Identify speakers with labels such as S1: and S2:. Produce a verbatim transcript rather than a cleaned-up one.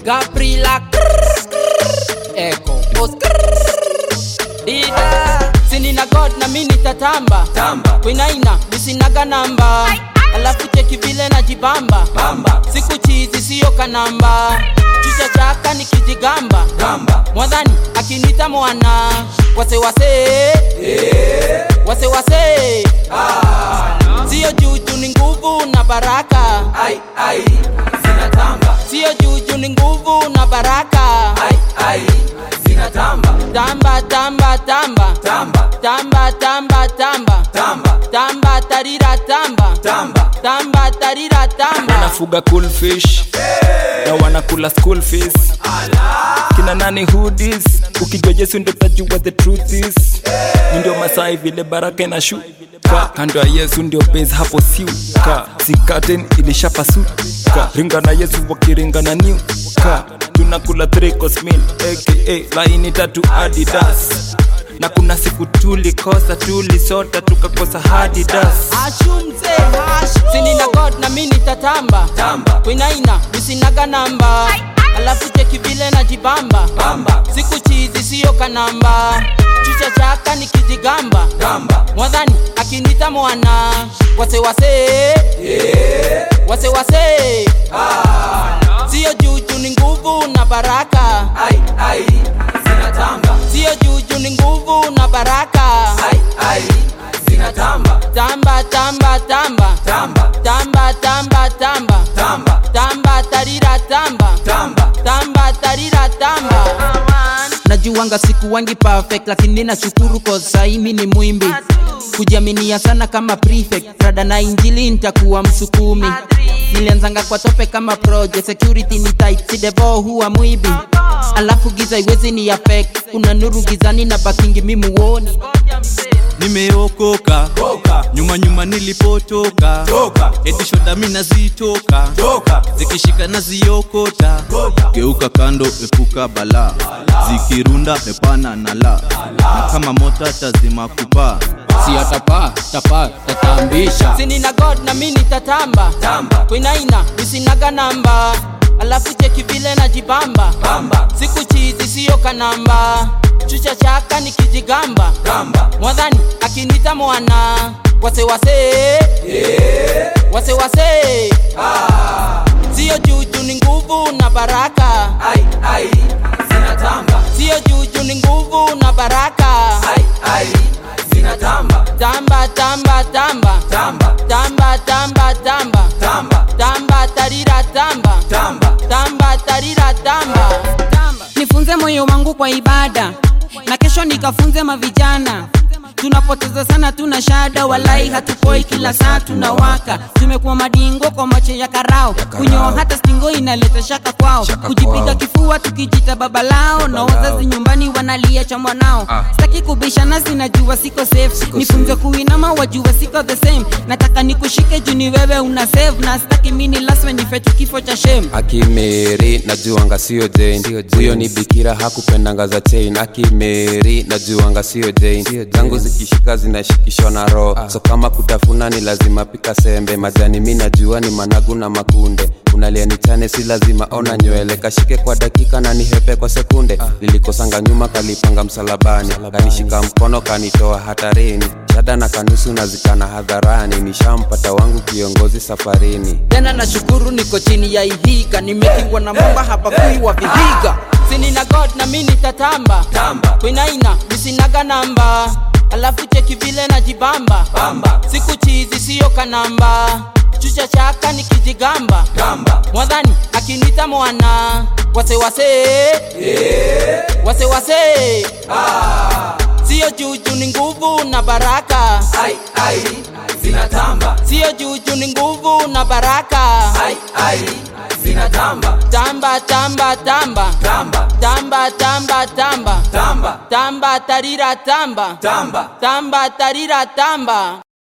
S1: Gabriela Echo Dida Sini na God na mini tatamba Tamba Kwinaina nisinaga namba Alafu cheki vile na jibamba Bamba Siku chizi siyo kanamba Chucha chaka nikijigamba Gamba Mwadhani akinita mwana Wase wase yeah. Wase wase ah. Siyo juju ni nguvu na baraka Ai ai zinatamba Siyo juju ni nguvu na baraka Ai ai zinatamba Tamba tamba tamba Tamba Tamba tamba tamba Tamba Tamba tarira tamba Tamba Tamba tarira tamba
S2: Nafuga cool fish hey. Na wanakula school fees Allah. Kina nani hoodies Ukijua Yesu ndio utajua the truth is hey. Ndio Masai vile baraka inashuka Kando ya Yesu ndio base hapo siuka Sikaten ilishapasuka Ringa na Yesu wakiringa na new ka Tunakula three course meal aka laini tatu Adidas Na kuna siku tulikosa tulisota tukakosa Adidas
S1: Ashumze Ashum Sini na God na mini tatamba Tamba Kwinaina nisinaga namba Alafu cheki vile na jibamba Bamba Siku chizi siyo kanamba Chucha chaka nikijigamba Gamba Mwadhani akinita mwana Wase wase yeah. Wase wase ah. Siyo juju ni nguvu na baraka Ai ai zinatamba Siyo juju ni nguvu na baraka Ai ai zinatamba Tamba tamba tamba Tamba Tamba tamba tamba Tamba Tamba tarira tamba Tamba Tamba tarira tamba Najuanga siku wangi perfect lakini nashukuru cause sahi mimi ni muimbi Kujiaminia sana kama prefect Rada na injili nitakuwa msukumi Nilianzanga kwa tope kama project Security ni tight si devo huwa mwibi Alafu giza iwezi ni affect Kuna nuru gizani na bakingi mimu woni
S3: Nimeokoka Nyuma nyuma nilipotoka Edi shoda mina zitoka Zikishika na ziokota Geuka kando epuka bala Zikirunda epana na la Na kama mota tazima kupa
S1: Si atapa, tapa, tatambisha Sini na God na mini tatamba Tamba Kwinaina nisinaga namba Alafu cheki vile na jibamba Bamba Siku chizi siyo kanamba Chucha chaka nikijigamba Gamba Mwadhani akinita mwana Wase wase yeah. Wase wase ah. Siyo juju ni nguvu na baraka Ai ai zinatamba Siyo juju ni nguvu na baraka Ai ai zinatamba Tamba tamba tamba Tamba Tamba tamba tamba Tamba Tamba tarira tamba Tamba Tamba tarira tamba
S4: Nifunze moyo wangu kwa ibada Na kesho nikafunze mavijana Tunapoteza sana tuna shada Walai hatupoi kila saa tunawaka Tumekuwa madingo kwa mache ya karao Kunyoa hata stingo inaleta shaka kwao Kujipiga kifua tukijita baba lao Na wazazi nyumbani wanalia cha mwanao Sitaki kubishana sinajua siko safe Nifunze kuinama wajua siko the same Nataka nikushike juu ni wewe una save Na sitaki mini last when nifetu kifo cha shame
S5: Akimeri najuanga sio Jane Huyo ni bikira hakupendanga za chain Akimeri najuanga sio Jane Zangu zikishika zinashikishwa na roho So kama kutafuna ni lazima pika sembe Majani mi najua ni managu na makunde Unalia ni chane si lazima ona nywele Kashike kwa dakika na nihepe kwa sekunde Lilikosanga nyuma kalipanga msalabani Kanishika mkono kanitoa hatarini Shada na kanusu na zikana hadharani Nishampata wangu kiongozi safarini
S1: Tena na shukuru niko chini ya ihiga Nimekingwa na mamba hapa kui wa vihiga Sini na God na mini tatamba Tamba Kwinaina nisinaga namba Alafu cheki vile na jibamba Bamba Siku chizi siyo kanamba Chucha chaka nikijigamba Gamba Mwadhani akinita mwana Wase wase yeah. Wase wase ah. Siyo juju ni nguvu na baraka Ai ai zinatamba Siyo juju ni nguvu na baraka Ai ai zinatamba Tamba tamba tamba Tamba Tamba tamba tamba Tamba Tamba tarira tamba Tamba Tamba tarira tamba